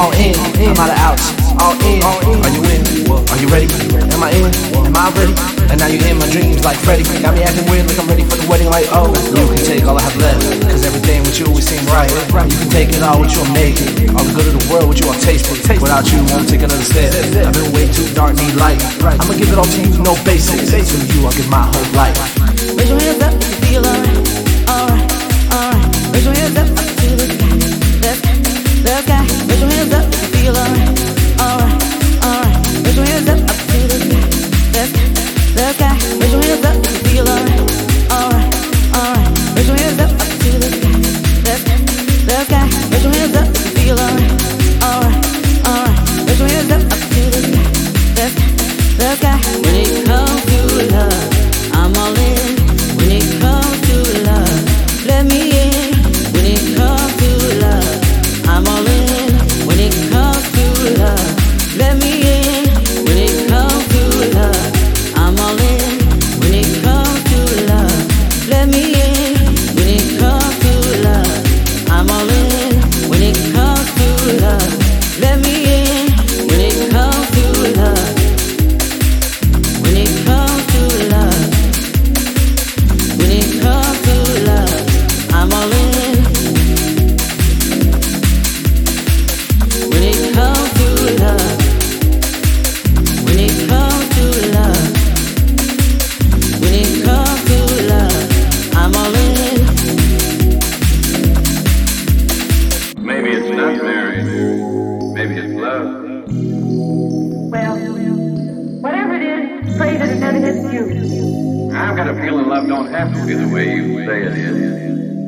all in. I'm out of outs, all in. Are you in? Are you ready? Am I in? Am I ready? And now you're in my dreams like Freddy. Got me acting weird like I'm ready for the wedding. Like, oh, you can take all I have left, cause everything with you always seem right. You can take it all with you, I'm naked. All the good of the world with you, I'll taste it. Without you, won't take another step. I've been way too dark, need light. I'ma give it all to you, no basics. To you, I'll give my whole life. Raise your hands up if you feel alright, alright, alright. Raise your hands up to the sky, the sky. Raise your hands up if you feel alright, alright, alright. Raise your hands up to the sky, the sky. Raise your hands up if you feel alright, alright, alright. Raise your hands up to the sky, the sky. Raise your hands up if you feel alright, alright, alright. Raise your hands up to the sky, the sky. When it comes to love, I'm all in. When it comes to love, let me in. When it comes to love, I'm all in. When it comes to love, let me in. When it comes to love, I'm all in. When it comes to love, let me in. When it comes to love, I'm all in. When it comes to love, let me in. When it comes to love, when it comes to love, when it comes to love, I'm all in. When it comes to love, when it comes to love, when it comes to love, I'm all in. Maybe it's not marriage. Maybe it's love. Well, whatever it is, pray that it never hits you. I've got a feeling love don't have to be the way you say it is.